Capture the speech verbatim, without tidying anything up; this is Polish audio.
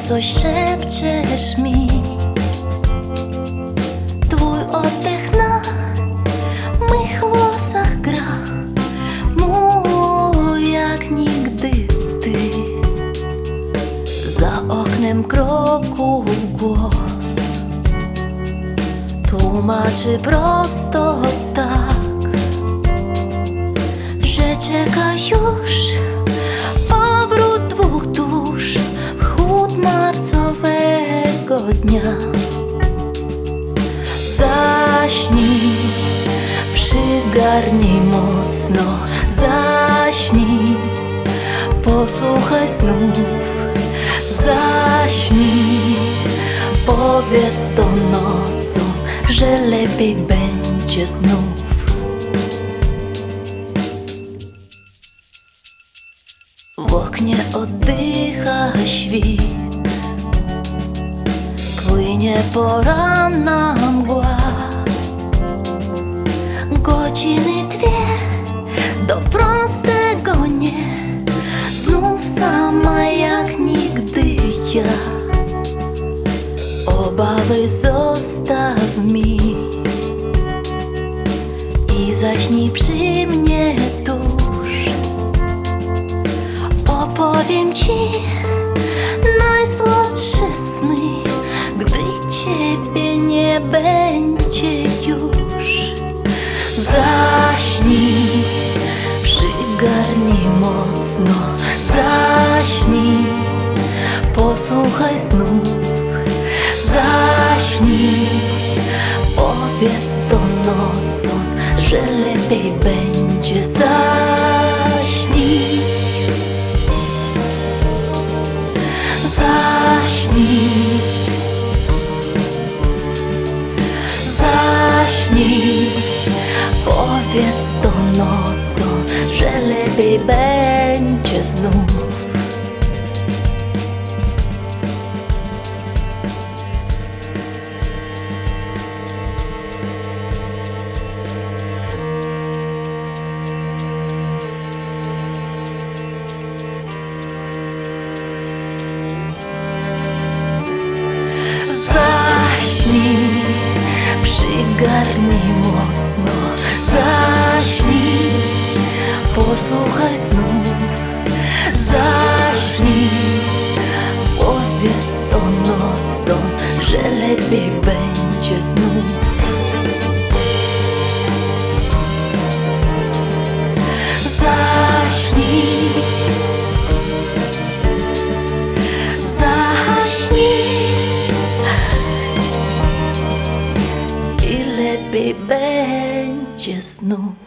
coś szepczesz mi. Twój oddech na mych włosach gra, mój jak nigdy ty. Za oknem kroków głos tłumaczy prosto tak, że czeka już powrót dwóch dusz w chłód marcowego dnia. Zaśnij, przygarnij mocno, zaśnij, posłuchaj snów. Zaśnij, powiedz to nocą, że lepiej będzie znów. W oknie oddycha świt, płynie poranna mgła. Godziny dwie do prostego nie, znów sama jak nigdy ja. Obawy zostaw mi i zaśnij przy mnie tuż. Opowiem ci najsłodsze sny, gdy ciebie nie będzie już. Zaśnij, przygarnij mocno, zaśnij, posłuchaj snów. Zaśnij, powiedz to nocą, że lepiej będzie. Zaśnij, zaśnij, zaśnij, powiedz to nocą, że lepiej będzie znów. Zaśnij, przygarnij mocno, zaśnij, posłuchaj snów. Zaśnij, powiedz to nocą, że lepiej będzie znów. Zaśnij, zaśnij i lepiej będzie znów.